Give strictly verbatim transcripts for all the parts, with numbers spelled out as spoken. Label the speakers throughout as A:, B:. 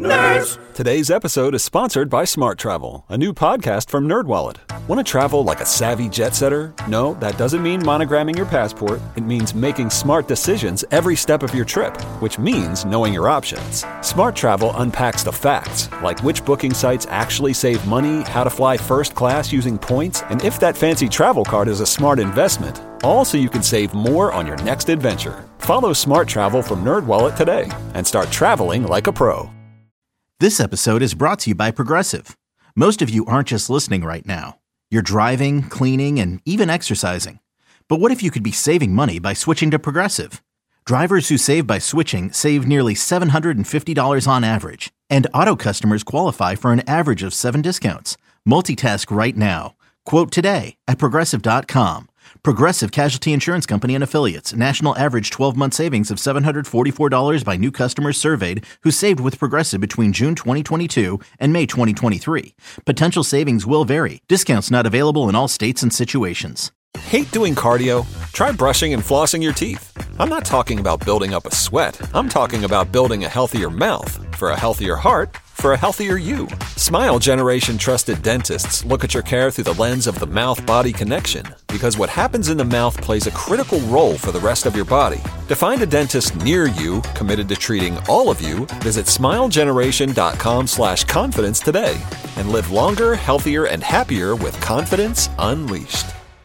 A: Nerds! Today's episode is sponsored by Smart Travel, a new podcast from NerdWallet. Want to travel like a savvy jet setter? No, that doesn't mean monogramming your passport. It means making smart decisions every step of your trip, which means knowing your options. Smart Travel unpacks the facts, like which booking sites actually save money, how to fly first class using points, and if that fancy travel card is a smart investment. All so you can save more on your next adventure. Follow Smart Travel from NerdWallet today and start traveling like a pro.
B: This episode is brought to you by Progressive. Most of you aren't just listening right now. You're driving, cleaning, and even exercising. But what if you could be saving money by switching to Progressive? Drivers who save by switching save nearly seven hundred fifty dollars on average. And auto customers qualify for an average of seven discounts. Multitask right now. Quote today at Progressive dot com. Progressive Casualty Insurance Company and Affiliates. National average twelve-month savings of seven hundred forty-four dollars by new customers surveyed who saved with Progressive between June twenty twenty-two and May twenty twenty-three. Potential savings will vary. Discounts not available in all states and situations.
A: Hate doing cardio? Try brushing and flossing your teeth. I'm not talking about building up a sweat. I'm talking about building a healthier mouth. For a healthier heart, for a healthier you. Smile Generation trusted dentists look at your care through the lens of the mouth-body connection, because what happens in the mouth plays a critical role for the rest of your body. To find a dentist near you committed to treating all of you, visit smilegeneration.com slash confidence today and live longer, healthier, and happier with confidence unleashed.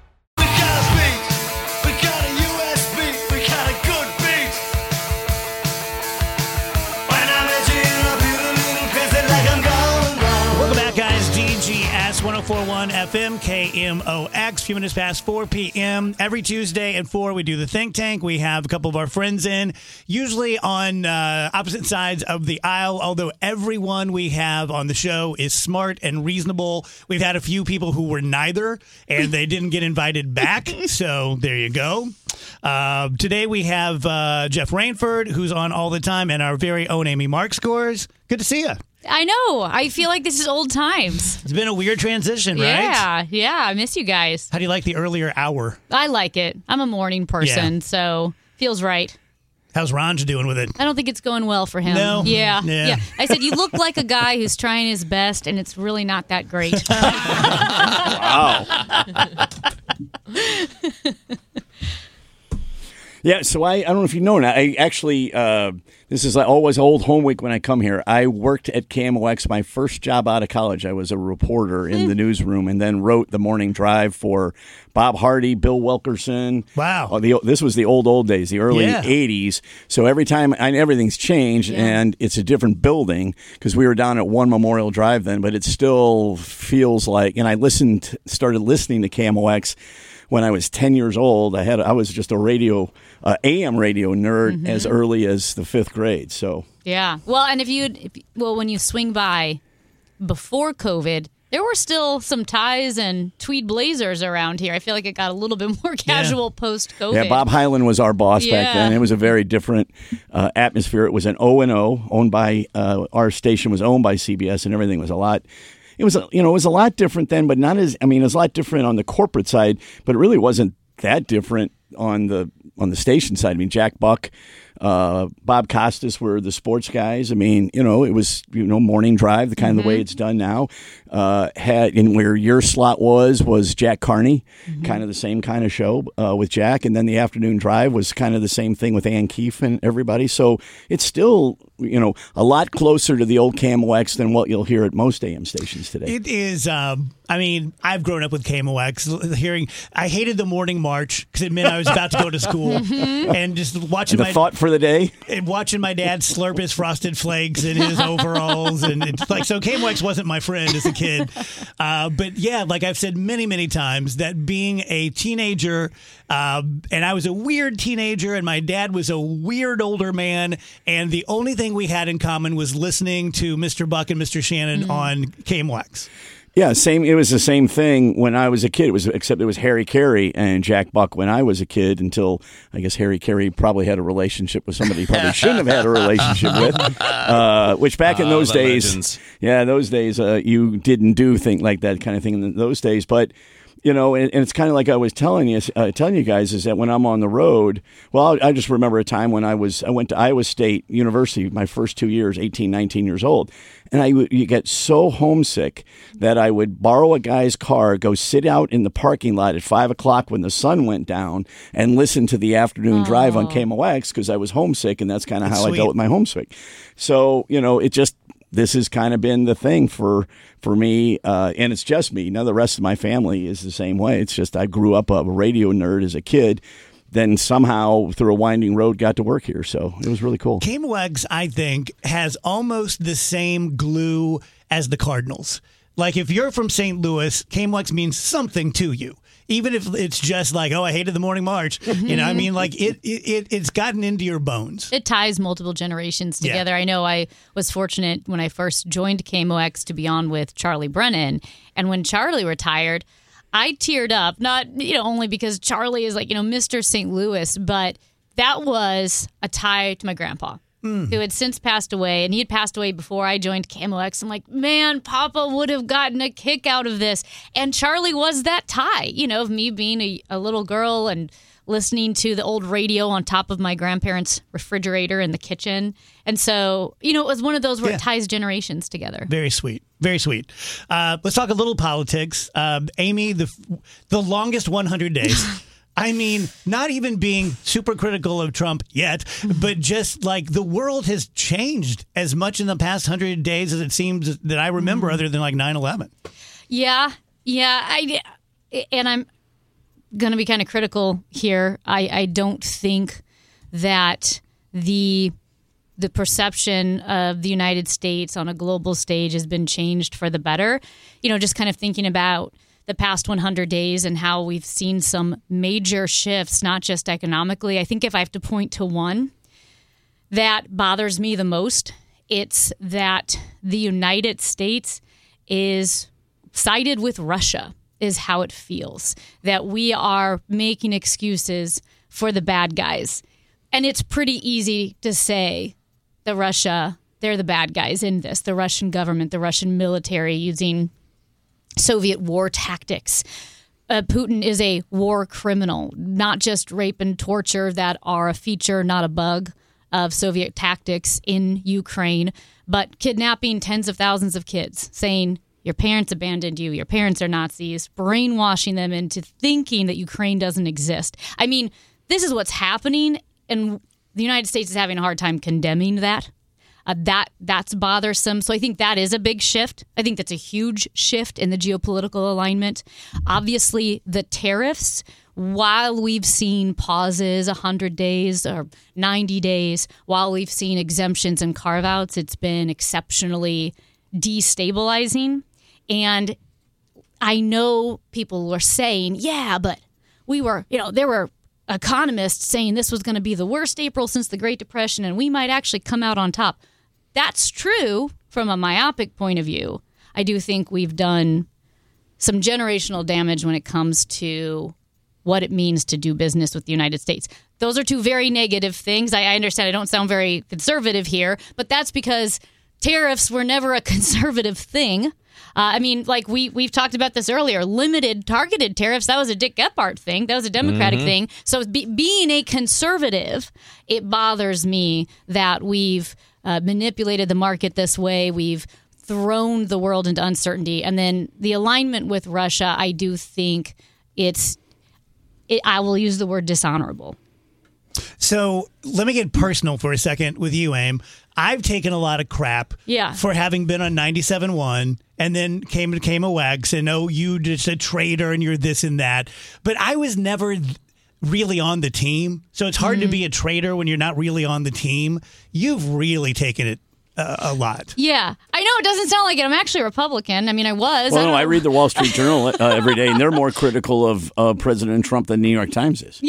C: one oh four point one F M, K M O X, a few minutes past four p.m. Every Tuesday at four, we do the Think Tank. We have a couple of our friends in, usually on uh, opposite sides of the aisle, although everyone we have on the show is smart and reasonable. We've had a few people who were neither, and they didn't get invited back, so there you go. Uh, today we have uh, Jeff Rainford, who's on all the time, and our very own Amy Mark Scores. Good to see you.
D: I know. I feel like this is old times.
C: It's been a weird transition, right?
D: Yeah, yeah. I miss you guys.
C: How do you like the earlier hour?
D: I like it. I'm a morning person, yeah. So feels right.
C: How's Ranj doing with it?
D: I don't think it's going well for him.
C: No?
D: Yeah.
C: Yeah.
D: yeah. I said, you look like a guy who's trying his best, and it's really not that great.
E: Wow. Yeah, so I, I don't know if you know now. I actually, uh, this is like always old home week when I come here. I worked at K M O X my first job out of college. I was a reporter in the newsroom and then wrote the morning drive for Bob Hardy, Bill Wilkerson.
C: Wow.
E: Uh, the, this was the old, old days, the early
C: yeah.
E: eighties. So every time, and everything's changed, yeah. and it's a different building because we were down at One Memorial Drive then, but it still feels like, and I listened, started listening to K M O X when I was ten years old. I had I was just a radio, uh, A M radio nerd mm-hmm. as early as the fifth grade. So
D: yeah, well, and if you if, well, when you swing by before COVID, there were still some ties and tweed blazers around here. I feel like it got a little bit more casual yeah. post COVID.
E: Yeah, Bob Hyland was our boss yeah. back then. It was a very different uh, atmosphere. It was an O and O owned by uh, our station was owned by C B S, and everything was a lot. It was, you know, it was a lot different then, but not as, I mean, it was a lot different on the corporate side, but it really wasn't that different on the on the station side. I mean, Jack Buck, uh, Bob Costas were the sports guys. I mean, you know, it was, you know, morning drive, the kind mm-hmm. of the way it's done now. Uh, had and where your slot was was Jack Carney, mm-hmm. kind of the same kind of show uh, with Jack, and then the afternoon drive was kind of the same thing with Ann Keefe and everybody. So it's still, you know, a lot closer to the old K M O X than what you'll hear at most A M stations today.
C: It is. Um, I mean, I've grown up with K M O X. Hearing, I hated the morning march because it meant I was about to go to school, mm-hmm. and just watching
E: and the
C: my
E: thought for the day,
C: and watching my dad slurp his Frosted Flakes in his overalls, and it's like so. K M O X wasn't my friend as a kid, uh, but yeah, like I've said many, many times, that being a teenager, uh, and I was a weird teenager, and my dad was a weird older man, and the only thing we had in common was listening to Mister Buck and Mister Shannon mm-hmm. on K M O X.
E: Yeah, same. It was the same thing when I was a kid. It was except it was Harry Carey and Jack Buck when I was a kid. Until I guess Harry Carey probably had a relationship with somebody he probably shouldn't have had a relationship with. Uh, which back in
F: oh,
E: those days,
F: legends.
E: yeah, those days uh, you didn't do things like that kind of thing in those days. But you know, and, and it's kind of like I was telling you, uh, telling you guys, is that when I'm on the road, well, I just remember a time when I was, I went to Iowa State University my first two years, eighteen, nineteen years old, and I would you get so homesick that I would borrow a guy's car, go sit out in the parking lot at five o'clock when the sun went down, and listen to the afternoon
D: oh.
E: drive on K M O X because I was homesick, and that's kind of how
C: sweet.
E: I dealt with my homesick. So, you know, it just. This has kind of been the thing for for me, uh, and it's just me. Now the rest of my family is the same way. It's just I grew up a radio nerd as a kid, then somehow through a winding road got to work here. So it was really cool.
C: K M O X, I think, has almost the same glue as the Cardinals. Like if you're from Saint Louis, K M O X means something to you. Even if it's just like, oh, I hated the morning march. You know, I mean, like it, it, it's gotten into your bones.
D: It ties multiple generations together. Yeah. I know I was fortunate when I first joined K M O X to be on with Charlie Brennan. And when Charlie retired, I teared up, not, you know, only because Charlie is like, you know, Mister Saint Louis, but that was a tie to my grandpa. Mm. Who had since passed away, and he had passed away before I joined K M O X. I'm like, man, Papa would have gotten a kick out of this. And Charlie was that tie, you know, of me being a, a little girl and listening to the old radio on top of my grandparents' refrigerator in the kitchen. And so, you know, it was one of those where yeah. it ties generations together.
C: Very sweet. Very sweet. Uh, let's talk a little politics. Uh, Amy, the the longest one hundred days. I mean, not even being super critical of Trump yet, but just like the world has changed as much in the past hundred days as it seems that I remember, mm-hmm. other than like nine eleven.
D: Yeah, yeah. I, and I'm going to be kind of critical here. I, I don't think that the the perception of the United States on a global stage has been changed for the better. You know, just kind of thinking about the past one hundred days and how we've seen some major shifts, not just economically. I think if I have to point to one that bothers me the most, it's that the United States is sided with Russia, is how it feels, that we are making excuses for the bad guys. And it's pretty easy to say that Russia, they're the bad guys in this, the Russian government, the Russian military using Soviet war tactics. Uh, Putin is a war criminal, not just rape and torture that are a feature, not a bug, of Soviet tactics in Ukraine, but kidnapping tens of thousands of kids, saying your parents abandoned you, your parents are Nazis, brainwashing them into thinking that Ukraine doesn't exist. I mean, this is what's happening, and the United States is having a hard time condemning that. Uh, that that's bothersome. So I think that is a big shift. I think that's a huge shift in the geopolitical alignment. Obviously, the tariffs, while we've seen pauses one hundred days or ninety days, while we've seen exemptions and carve-outs, it's been exceptionally destabilizing. And I know people were saying, yeah, but we were, you know, there were economists saying this was going to be the worst April since the Great Depression, and we might actually come out on top. That's true from a myopic point of view. I do think we've done some generational damage when it comes to what it means to do business with the United States. Those are two very negative things. I, I understand I don't sound very conservative here, but that's because tariffs were never a conservative thing. Uh, I mean, like we, we've talked about this earlier, limited targeted tariffs, that was a Dick Gephardt thing. That was a Democratic mm-hmm. thing. So be, being a conservative, it bothers me that we've uh, manipulated the market this way. We've thrown the world into uncertainty. And then the alignment with Russia, I do think it's, it, I will use the word dishonorable.
C: So let me get personal for a second with you, Aim. I've taken a lot of crap
D: yeah.
C: for having been on ninety-seven point one and then came to K M O X and, oh, you just a traitor and you're this and that. But I was never really on the team. So it's hard mm-hmm. to be a traitor when you're not really on the team. You've really taken it uh, a lot.
D: Yeah. I know it doesn't sound like it. I'm actually a Republican. I mean, I was.
E: Well,
D: I
E: no, I read the Wall Street Journal uh, every day, and they're more critical of uh, President Trump than the New York Times is.
D: Yes.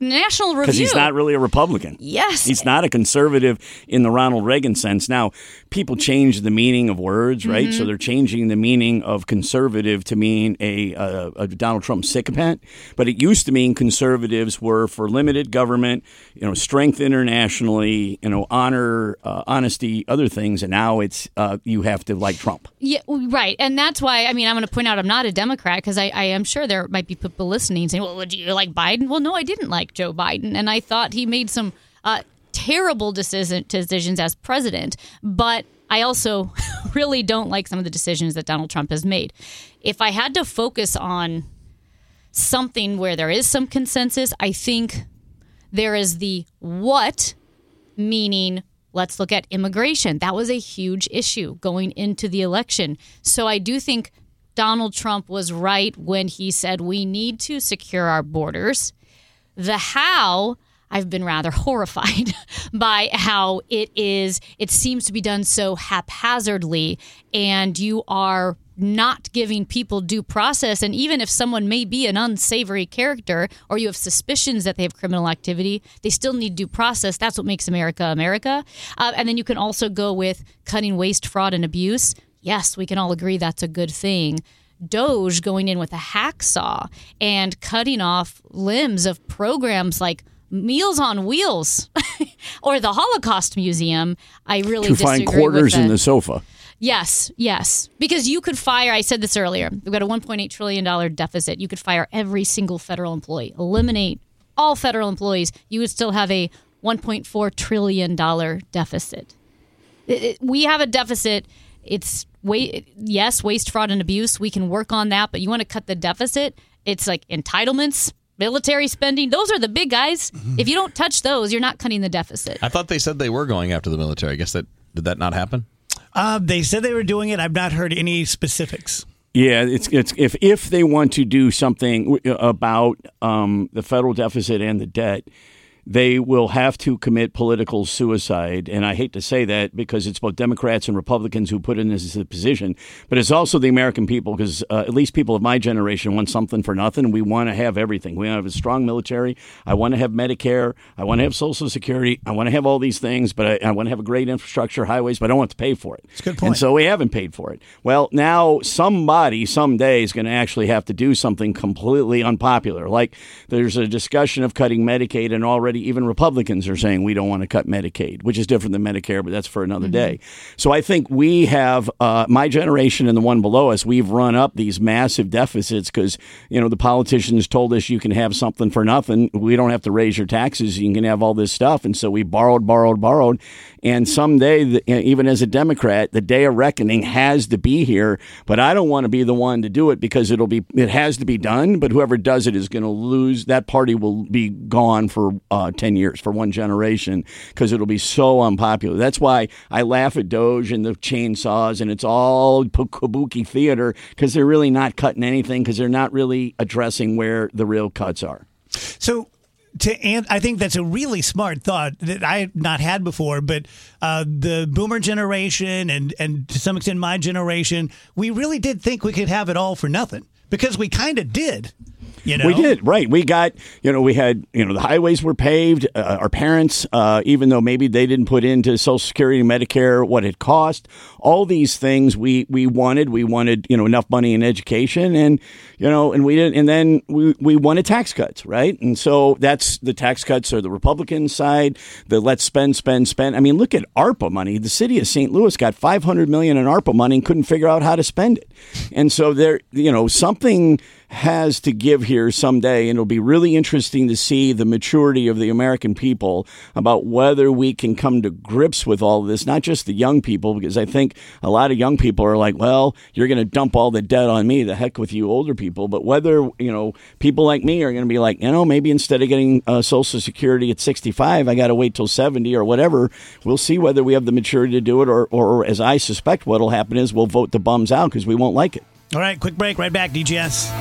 D: National Review.
E: Because he's not really a Republican.
D: Yes.
E: He's not a conservative in the Ronald Reagan sense. Now, people change the meaning of words, right? Mm-hmm. So they're changing the meaning of conservative to mean a, a, a Donald Trump sycophant. But it used to mean conservatives were for limited government, you know, strength internationally, you know, honor, uh, honesty, other things. And now it's uh, you have to like Trump.
D: Yeah, right. And that's why, I mean, I'm going to point out I'm not a Democrat because I, I am sure there might be people listening saying, well, would you like Biden? Well, no, I didn't like Joe Biden. And I thought he made some uh, terrible decision, decisions as president. But I also really don't like some of the decisions that Donald Trump has made. If I had to focus on something where there is some consensus, I think there is the what, meaning let's look at immigration. That was a huge issue going into the election. So I do think Donald Trump was right when he said we need to secure our borders. The how, I've been rather horrified by how it is, it seems to be done so haphazardly, and you are not giving people due process. And even if someone may be an unsavory character or you have suspicions that they have criminal activity, they still need due process. That's what makes America America. Uh, and then you can also go with cutting waste, fraud, and abuse. Yes, we can all agree that's a good thing. Doge going in with a hacksaw and cutting off limbs of programs like Meals on Wheels or the Holocaust Museum. I really
E: to
D: disagree
E: find quarters
D: with
E: in the sofa.
D: Yes, yes. Because you could fire, I said this earlier, we've got a one point eight trillion dollars deficit. You could fire every single federal employee, eliminate all federal employees. You would still have a one point four trillion dollars deficit. It, it, we have a deficit. It's, wa- yes, waste, fraud, and abuse. We can work on that. But you want to cut the deficit? It's like entitlements, military spending. Those are the big guys. Mm-hmm. If you don't touch those, you're not cutting the deficit.
F: I thought they said they were going after the military. I guess that did that not happen?
C: Uh, they said they were doing it. I've not heard any specifics.
E: Yeah, it's it's if if they want to do something about um, the federal deficit and the debt, they will have to commit political suicide. And I hate to say that because it's both Democrats and Republicans who put in this position, but it's also the American people because uh, at least people of my generation want something for nothing. We want to have everything. We want to have a strong military. I want to have Medicare. I want to have Social Security. I want to have all these things, but I, I want to have a great infrastructure, highways, but I don't want to pay for it.
C: That's a good point.
E: And so we haven't paid for it. Well, now somebody someday is going to actually have to do something completely unpopular. Like there's a discussion of cutting Medicaid, and already even Republicans are saying we don't want to cut Medicaid, which is different than Medicare, but that's for another mm-hmm. day. So I think we have, uh, my generation and the one below us, we've run up these massive deficits because, you know, the politicians told us you can have something for nothing. We don't have to raise your taxes. You can have all this stuff. And so we borrowed, borrowed, borrowed. And someday, even as a Democrat, the day of reckoning has to be here. But I don't want to be the one to do it because it'll be, it has to be done. But whoever does it is going to lose. That party will be gone for uh, ten years, for one generation, because it'll be so unpopular. That's why I laugh at Doge and the chainsaws, and it's all kabuki theater because they're really not cutting anything because they're not really addressing where the real cuts are.
C: So. To and I think that's a really smart thought that I had not had before, but uh, the boomer generation and, and to some extent my generation, we really did think we could have it all for nothing because we kind of did. You know?
E: We did, right. We got, you know, we had, you know, the highways were paved. Uh, our parents, uh, even though maybe they didn't put into Social Security and Medicare what it cost, all these things we, we wanted. We wanted, you know, enough money in education and, you know, and we didn't. And then we, we wanted tax cuts, right? And so that's the tax cuts are the Republican side, the let's spend, spend, spend. I mean, look at ARPA money. The city of Saint Louis got five hundred million dollars in ARPA money and couldn't figure out how to spend it. And so there, you know, something has to give here someday, and it'll be really interesting to see the maturity of the American people about whether we can come to grips with all of this, not just the young people, because I think a lot of young people are like, well, you're going to dump all the debt on me, the heck with you older people, but whether, you know, people like me are going to be like, you know, maybe instead of getting uh, Social Security at sixty-five, I got to wait till seventy or whatever. We'll see whether we have the maturity to do it, or, or as I suspect what'll happen is we'll vote the bums out because we won't like it.
C: All right, quick break, right back, D G S.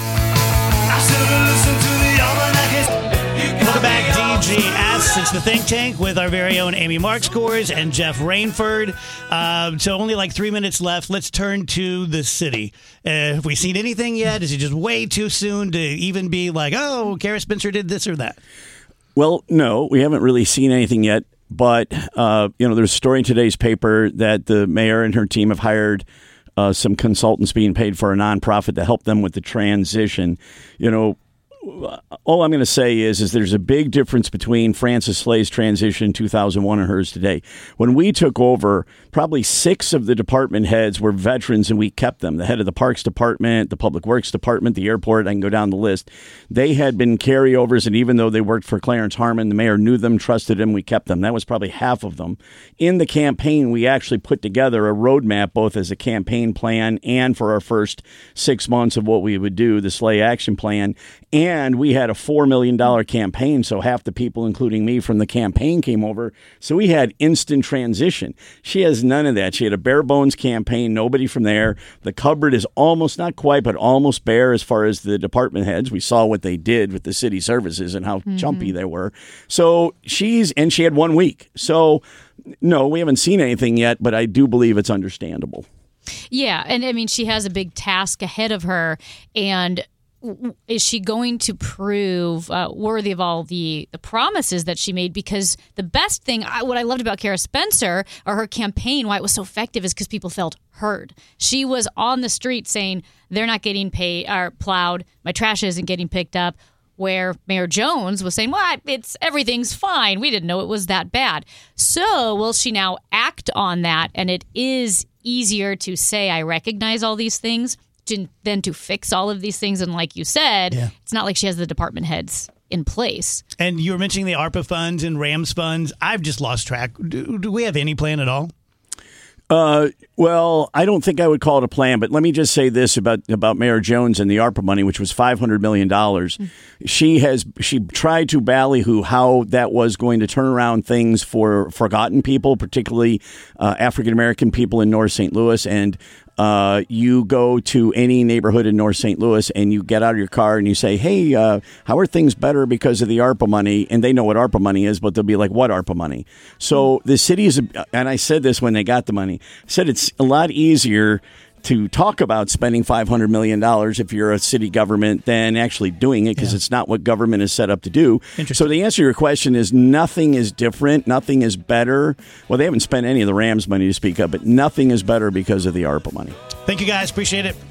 C: Welcome back, D G S. It's the Think Tank with our very own Amy Markscores and Jeff Rainford. Uh, so only like three minutes left. Let's turn to the city. Uh, have we seen anything yet? Is it just way too soon to even be like, oh, Kara Spencer did this or that?
E: Well, no, we haven't really seen anything yet. But, uh, you know, there's a story in today's paper that the mayor and her team have hired uh, some consultants being paid for a nonprofit to help them with the transition. You know, all I'm going to say is, is there's a big difference between Frances Slay's transition in two thousand one and hers today. When we took over, probably six of the department heads were veterans, and we kept them. The head of the Parks Department, the Public Works Department, the airport, I can go down the list. They had been carryovers, and even though they worked for Clarence Harmon, the mayor knew them, trusted them, we kept them. That was probably half of them. In the campaign, we actually put together a roadmap, both as a campaign plan and for our first six months of what we would do, the Slay Action Plan. And we had a four million dollars campaign, so half the people, including me from the campaign, came over. So we had instant transition. She has none of that. She had a bare bones campaign, nobody from there. The cupboard is almost, not quite, but almost bare as far as the department heads. We saw what they did with the city services and how mm-hmm. jumpy they were. So she's, and she had one week. So no, we haven't seen anything yet, but I do believe it's understandable.
D: Yeah, and I mean, she has a big task ahead of her, and is she going to prove uh, worthy of all the, the promises that she made? Because the best thing, I, what I loved about Kara Spencer, or her campaign, why it was so effective, is because people felt heard. She was on the street saying, they're not getting paid or plowed, my trash isn't getting picked up, where Mayor Jones was saying, well, it's everything's fine. We didn't know it was that bad. So will she now act on that? And it is easier to say, I recognize all these things, than to fix all of these things. And like you said, yeah. it's not like she has the department heads in place.
C: And you were mentioning the ARPA funds and RAMS funds. I've just lost track. Do, do we have any plan at all?
E: Uh, well, I don't think I would call it a plan, but let me just say this about, about Mayor Jones and the ARPA money, which was five hundred million dollars. Mm-hmm. She has, she tried to ballyhoo how that was going to turn around things for forgotten people, particularly uh, African-American people in North Saint Louis. And Uh, you go to any neighborhood in North Saint Louis and you get out of your car and you say, hey, uh, how are things better because of the ARPA money? And they know what ARPA money is, but they'll be like, what ARPA money? So the city is, and I said this when they got the money, I said it's a lot easier to talk about spending five hundred million dollars if you're a city government than actually doing it, because yeah. it's not what government is set up to do. So the answer to your question is nothing is different. Nothing is better. Well, they haven't spent any of the RAMS money to speak of, but nothing is better because of the ARPA money.
C: Thank you, guys. Appreciate it.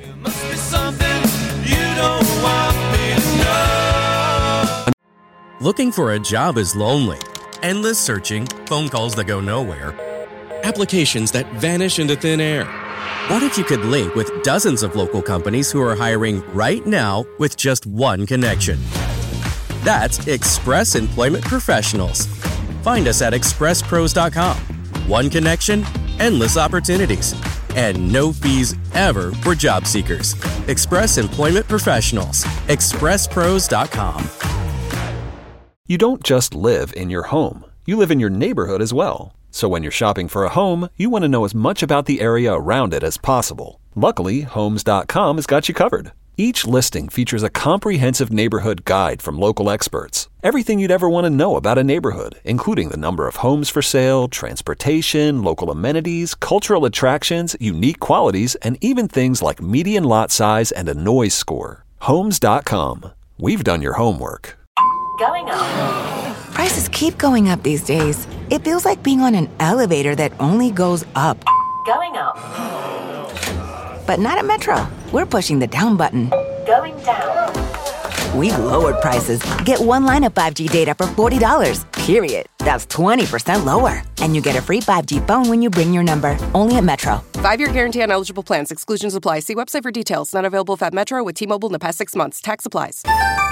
G: Looking for a job is lonely. Endless searching, phone calls that go nowhere, applications that vanish into thin air. What if you could link with dozens of local companies who are hiring right now with just one connection? That's Express Employment Professionals. Find us at express pros dot com. One connection, endless opportunities, and no fees ever for job seekers. Express Employment Professionals. express pros dot com.
A: You don't just live in your home. You live in your neighborhood as well. So when you're shopping for a home, you want to know as much about the area around it as possible. Luckily, Homes dot com has got you covered. Each listing features a comprehensive neighborhood guide from local experts. Everything you'd ever want to know about a neighborhood, including the number of homes for sale, transportation, local amenities, cultural attractions, unique qualities, and even things like median lot size and a noise score. Homes dot com. We've done your homework.
H: Going up. Prices keep going up these days. It feels like being on an elevator that only goes up. Going up. But not at Metro. We're pushing the down button. Going down. We've lowered prices. Get one line of five G data for forty dollars, period. That's twenty percent lower. And you get a free five G phone when you bring your number. Only at Metro.
I: Five-year guarantee on eligible plans. Exclusions apply. See website for details. Not available at Metro with T-Mobile in the past six months. Tax applies.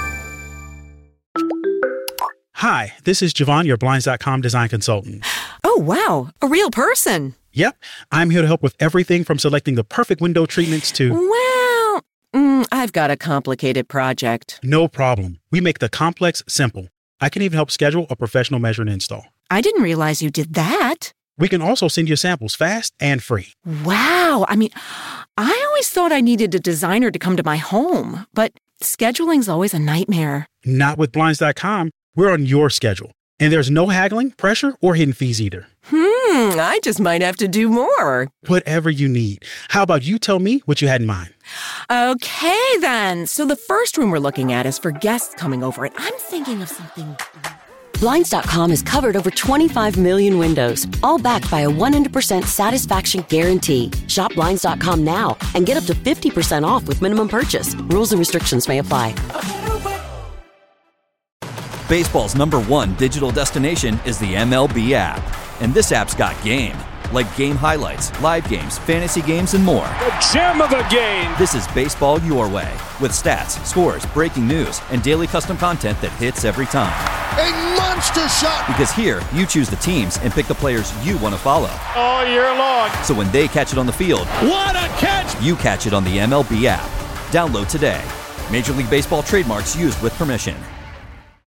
J: Hi, this is Javon, your Blinds dot com design consultant.
K: Oh, wow. A real person.
J: Yep. I'm here to help with everything from selecting the perfect window treatments to...
K: Well, mm, I've got a complicated project.
J: No problem. We make the complex simple. I can even help schedule a professional measure and install.
K: I didn't realize you did that.
J: We can also send you samples fast and free.
K: Wow. I mean, I always thought I needed a designer to come to my home, but scheduling's always a nightmare.
J: Not with Blinds dot com. We're on your schedule, and there's no haggling, pressure, or hidden fees either.
K: Hmm, I just might have to do more.
J: Whatever you need. How about you tell me what you had in mind?
K: Okay, then. So the first room we're looking at is for guests coming over, and I'm thinking of something
L: Blinds dot com has covered over twenty-five million windows, all backed by a one hundred percent satisfaction guarantee. Shop Blinds dot com now and get up to fifty percent off with minimum purchase. Rules and restrictions may apply.
M: Baseball's number one digital destination is the M L B app. And this app's got game. Like game highlights, live games, fantasy games, and more.
N: The gem of a game!
M: This is baseball your way. With stats, scores, breaking news, and daily custom content that hits every time.
N: A monster shot!
M: Because here, you choose the teams and pick the players you want to follow.
N: All year long.
M: So when they catch it on the field,
N: what a catch!
M: You catch it on the M L B app. Download today. Major League Baseball trademarks used with permission.